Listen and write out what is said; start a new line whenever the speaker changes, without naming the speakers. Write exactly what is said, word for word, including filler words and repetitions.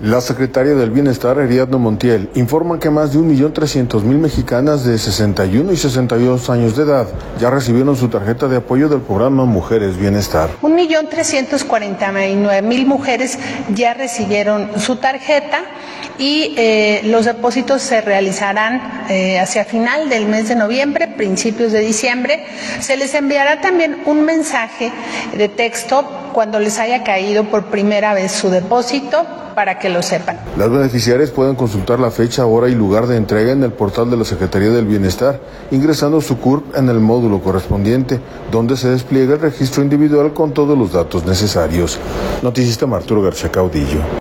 La secretaria del Bienestar, Ariadna Montiel, informa que más de un millón trescientos mil mexicanas de sesenta y uno y sesenta y dos años de edad ya recibieron su tarjeta de apoyo del programa Mujeres Bienestar.
un millón trescientos cuarenta y nueve mil mujeres ya recibieron su tarjeta y eh, los depósitos se realizarán eh, hacia final del mes de noviembre, principios de diciembre. Se les enviará también un mensaje de texto cuando les haya caído por primera vez su depósito, para que lo sepan.
Las beneficiarias pueden consultar la fecha, hora y lugar de entrega en el portal de la Secretaría del Bienestar, ingresando su C U R P en el módulo correspondiente, donde se despliega el registro individual con todos los datos necesarios. Noticista Arturo García Caudillo.